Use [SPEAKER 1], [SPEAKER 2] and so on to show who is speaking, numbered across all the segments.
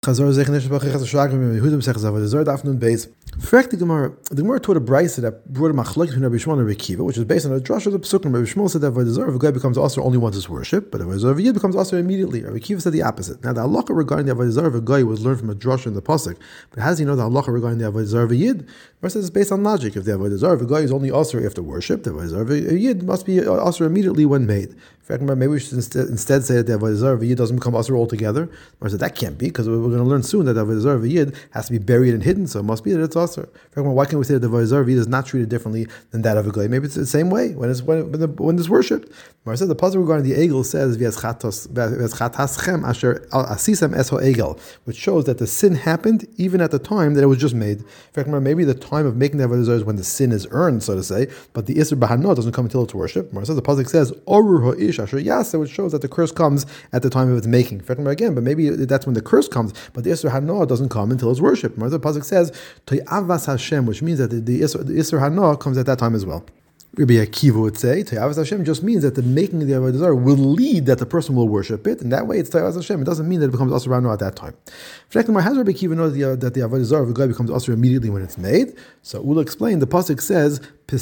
[SPEAKER 1] Chazor Zechnesh Bachachas Shagrim Yehudim Sechas Avodah Zarah Daf Nun Beis. Fact the Gemara taught a brayso that brought a machlokes between Rabbi Shmuel and Rabbi Akiva, which is based on a drush of the Pesukim. Rabbi Shmuel said that Avodah Zarah, if a guy becomes also only once his worship, but Avodah Zarah Yid becomes also immediately. Rabbi Akiva said the opposite. Now the halacha regarding the Avodah Zarah of a guy was learned from a drush in the pasuk, but how does he know the halacha regarding the Avodah Zarah of a Yid? First, it's based on logic. If the Avodah Zarah of a guy is only also after worship, the Avodah Zarah of a Yid must be also immediately when made. Maybe we should instead say that the Avodah Zarah of a Yid doesn't become asur altogether. Or said that can't be, because we're going to learn soon that the Avodah Zarah of a Yid has to be buried and hidden, so it must be that it's asur. Why can't we say that the Avodah Zarah of a Yid is not treated differently than that of a Goy? Maybe it's the same way when it's worshipped. Mar said the puzzle regarding the egel says v'eschataschem asher asisem es egel, which shows that the sin happened even at the time that it was just made. In fact, maybe the time of making the Avodah Zarah is when the sin is earned, so to say, but the Isser B'Hana doesn't come until it's worshipped. Mar says the puzzle says Orur Ha'ish Asher Yasa, which shows that the curse comes at the time of its making. In fact, again, but maybe that's when the curse comes, but the Isser Hana doesn't come until it's worshipped. Mar the puzzle says To'avas Hashem, which means that the Isser Hana comes at that time as well. Rabbi Akiva would say, To'avas Hashem just means that the making of the Avodah Zarah will lead that the person will worship it, and that way it's To'avas Hashem. It doesn't mean that it becomes Asur Rano at that time. How does Rabbi Akiva know that the Avodah Zarah of a guy becomes Asur immediately when it's made? So we'll explain. The pasuk says,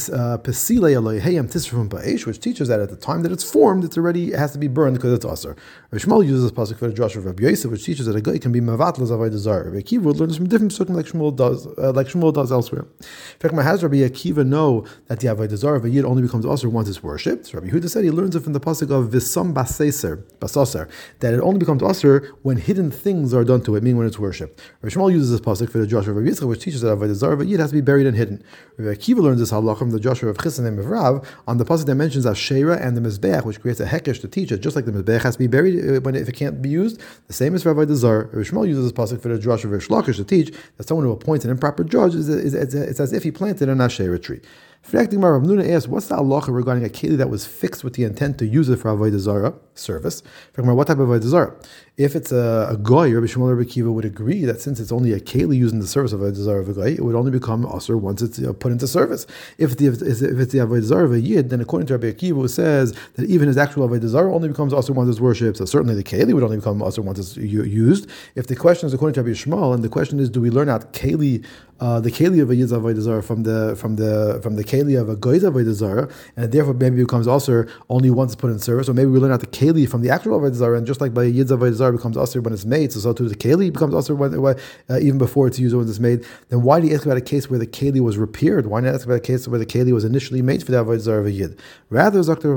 [SPEAKER 1] Pesile Eloheyam Tisrafum Ba'esh, which teaches that at the time that it's formed, it has to be burned because it's Asur. Rabbi Shmuel uses this pasuk for the Joshua of Rabbi Yosef, which teaches that a guy can be Mavatlas Avodah Zarah. Rabbi Akiva would learn this from different pasukim like Shmuel does elsewhere. In fact, how does Rabbi Akiva know that the Avodah Zarah of a Yid only becomes Asur once it's worshipped? So Rabbi Yehuda said he learns it from the pasuk of Visam Basaser, that it only becomes Asur when hidden things are done to it, meaning when it's worshipped. Rabbi Shmuel uses this pasuk for the Joshua of Rabbi Yitzchak, which teaches that Avodah Zarah of a Yid has to be buried and hidden. Rabbi Akiva learns this halach from the Joshua of Chesed and Rav on the pasuk that mentions Asherah and the Mizbeach, which creates a hekesh to teach it. Just like the Mizbeach has to be buried if it can't be used, the same as for Avodah Zarah. Rabbi Shmuel uses this pasuk for the Joshua of Rish Lakish to teach that someone who appoints an improper judge it's as if he planted an Asherah tree. Rav Nuna asks, what's the halacha regarding a keli that was fixed with the intent to use it for Avodah Zarah service? What type of Avodah Zarah? If it's a goy, Rabbi Shmuel and Rabbi Akiva would agree that since it's only a keli used in the service of Avodah Zarah of a goy, it would only become asur once it's put into service. If it's the Avodah Zarah of a yid, then according to Rabbi Akiva, who says that even his actual Avodah Zarah only becomes asur once it's worshipped, so certainly the keli would only become asur once it's used. If the question is according to Rabbi Shmuel, and the question is, do we learn out keli, the keli of a yid's Avodah Zarah from the keli of a goy's Avodah Zarah, and it therefore maybe becomes asur only once it's put in service, or maybe we learn out the keli from the actual Avodah Zarah, and just like by a yid's Avodah Zarah becomes asur when it's made, so too the keli becomes asur even before it's used or when it's made. Then why do you ask about a case where the keli was repaired? Why not ask about a case where the keli was initially made for the Avodah Zarah of a yid? Rather, Dr.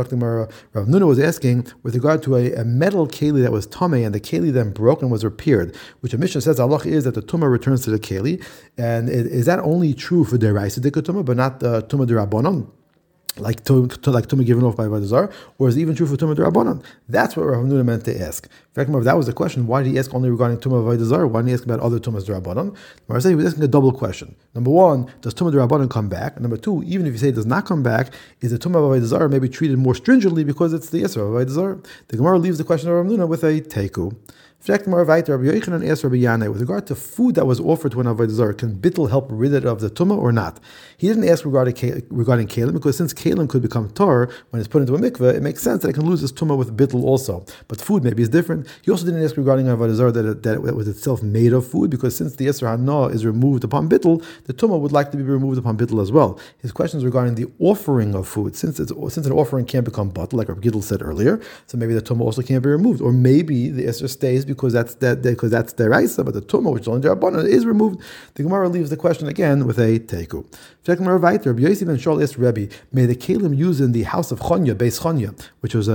[SPEAKER 1] Rav Nuna was asking with regard to a metal keli that was tamei and the keli then broke and was repaired, which a Mishnah says Allah is that the tumah returns to the keli, and is that only true for deraisa dikatuma, but not tumah derabanan? Like tumah given off by Avodah Zarah, or is it even true for tumah derabanan? That's what Rav Nuna meant to ask. In fact, if that was the question, why did he ask only regarding tumah Avodah Zarah? Why didn't he ask about other tumas derabanan? Mar said he was asking a double question. Number one, does tumah derabanan come back? And number two, even if you say it does not come back, is the tumah Avodah Zarah maybe treated more stringently because it's the Yisra of Avodah Zarah? The Gemara leaves the question of Rav Nuna with a teiku. Rabbi Yochanan asked Rabbi Yanai, with regard to food that was offered to an Avodah Zarah, can bittul help rid it of the tumah or not? He didn't ask regarding kalim, because since kalim could become tar when it's put into a mikveh, it makes sense that it can lose its tumah with bittul also. But food maybe is different. He also didn't ask regarding Avodah Zarah that it was itself made of food, because since the Yisra Hana is removed upon bittul, the tumah would like to be removed upon bittul as well. His question is regarding the offering of food. Since an offering can't become batel, like Rabbi Gidl said earlier, so maybe the tumah also can't be removed, or maybe the Yisra stays because that's deraisa, but the tumah, which is only derabanan, is removed. The Gemara leaves the question again with a teiku. Second Rabbi Yosef ben Shaul asked Rebbe, may the kalim used in the house of Chonya, Beis Chonya, which was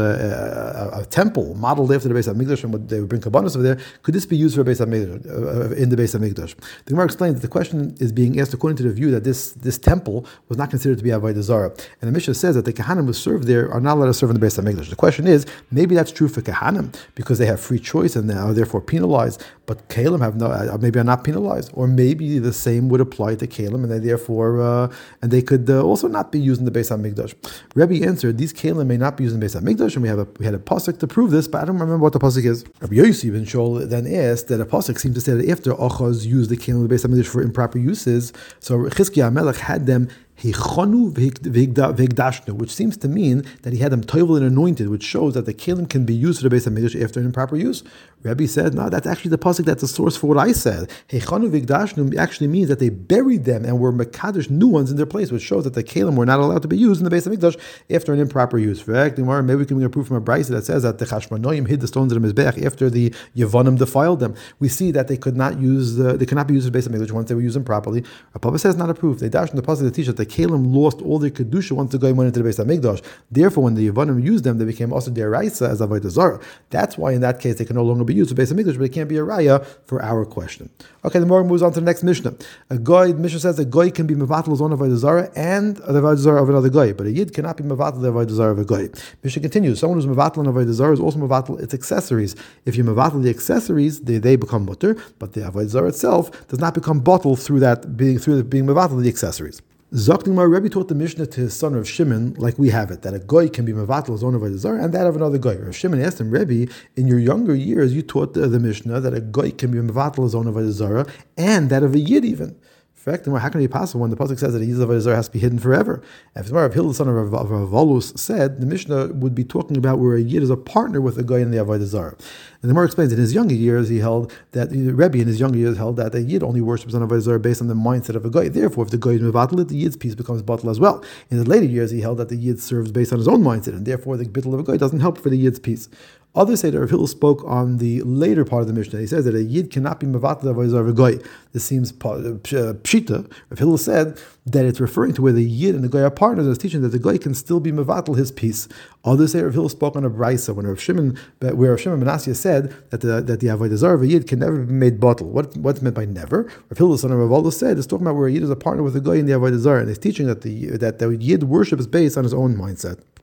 [SPEAKER 1] a temple modeled after the Beis Hamikdash, and they would bring kabbanos over there, could this be used for Beis Hamikdash, in the Beis Hamikdash? The Gemara explains that the question is being asked according to the view that this temple was not considered to be Avodah Zarah, and the Mishnah says that the kahanim who serve there are not allowed to serve in the Beis Hamikdash. The question is, maybe that's true for kahanim because they have free choice and are therefore penalized, but kalim have maybe are not penalized, or maybe the same would apply to kalim, and they therefore and they could also not be used in the Beis Hamikdash. Rebbe answered, these kalim may not be used in the Beis Hamikdash, and we had a pasuk to prove this, but I don't remember what the pasuk is. Rabbi Yosef ben Shaul then asked that a pasuk seems to say that after Achaz used the kalim in the Beis Hamikdash for improper uses, so Chizkiah HaMelech had them Heichanu v'higdashnu, which seems to mean that he had them toivel and anointed, which shows that the kelim can be used for the Beis HaMikdash after an improper use. Rebbe said, no, that's actually the pasuk that's the source for what I said. Heichanu v'higdashnu actually means that they buried them and were mekadosh new ones in their place, which shows that the kelim were not allowed to be used in the Beis HaMikdash after an improper use. Maybe we can get a proof from a brayso that says that the Chashmonaim hid the stones in the Mizbech after the Yevonim defiled them. We see that they could not be used in the Beis HaMikdash once they were used improperly. Papa says not a proof. They dashed in the pasuk that teach that the kelim lost all their kedusha once the guy went into the Beis HaMikdash. Therefore, when the Yevonim used them, they became also deraisa as avodah zarah. That's why in that case they can no longer be used for Beis HaMikdash, but it can't be a raya for our question. Okay, the Gemara moves on to the next Mishnah. Mishnah says a guy can be mevatel his own avodah zarah and the avodah zarah of another guy, but a yid cannot be mevatel the avodah zarah of a guy. Mishnah continues. Someone who's mevatel an avodah zarah is also mevatel its accessories. If you mevatel the accessories, they become mutter, but the avodah zarah itself does not become bottled through being mevatel the accessories. Zaktimar Rebbe taught the Mishnah to his son of Shimon, like we have it, that a goy can be mevatel his own avodah zarah and that of another goy. Rav Shimon asked him, Rebbe, in your younger years, you taught the Mishnah that a goy can be mevatel his own avodah zarah and that of a yid even. In fact, how can it be possible when the pasuk says that a yid avodah zarah has to be hidden forever? If Rav Hillel, the son of Rav Volus, said the Mishnah would be talking about where a yid is a partner with a goy in the avodah zarah. And the Gemara explains in his younger years he held that Rebbe in his younger years held that a yid only worships an avodah zarah based on the mindset of a goy. Therefore, if the goy is mevatel it, the yid's piece becomes batel as well. In the later years, he held that the yid serves based on his own mindset, and therefore the bittul of a goy doesn't help for the yid's piece. Others say that Rav Hillel spoke on the later part of the Mishnah. He says that a yid cannot be mevatel avodah zarah of a goy. This seems pshita. Rav Hillel said that it's referring to where the yid and the goy are partners. It's teaching that the goy can still be mevatel his piece. Others say Rav Hillel spoke on a brayso when Rav Shimon Manasseh said that the avodah zarah of a yid can never be made bottle. What's meant by never? Rav Hillel, the son of Rav Volus, said it's talking about where a yid is a partner with a goy in the avodah zarah, and it's teaching that the yid worships based on his own mindset.